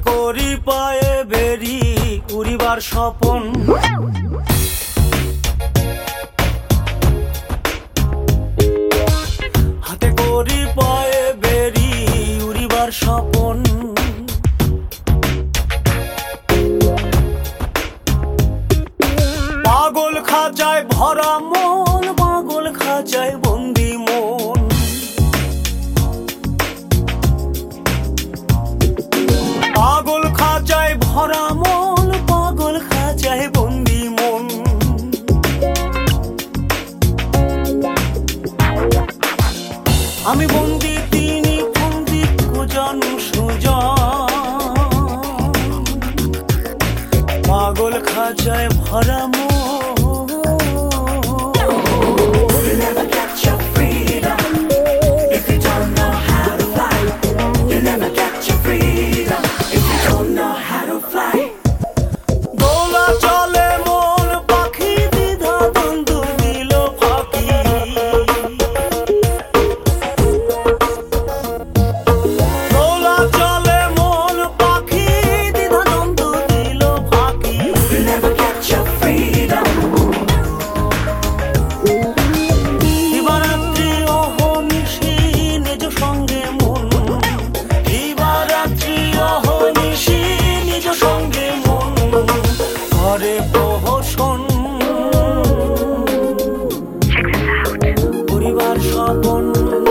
করি পায়ে বেরি উড়িবার স্বপন, হাতে করি পায়ে বেরি উড়িবার স্বপন। পাগল খাঁচায় ভরা মন, পাগল খাঁচায় বন্দি মন। পাগল খাঁচায় ভরা মন, পাগল খাঁচায় বন্দি মন। আমি বন্দি, তিনি বন্দি, কুজন সুজন। পাগল খাঁচায় ভরা মন। পরিবার স্বপন,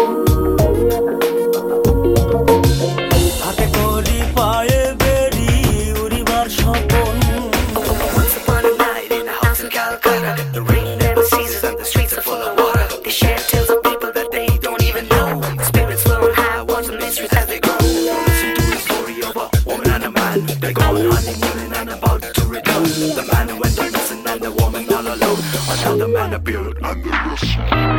হাতে করি পায়ে বেরি উড়িবার Swapan. Once upon a night in a house in Calcutta, the rain never ceases and the streets are full of water. They share tales of people that they don't even know. Spirits flowing high, watch the mysteries as they grow. Listen to the story of a woman and a man. They go on honeymooning and about to return. The man who went missing and the woman all alone. Another man appeared and the rest.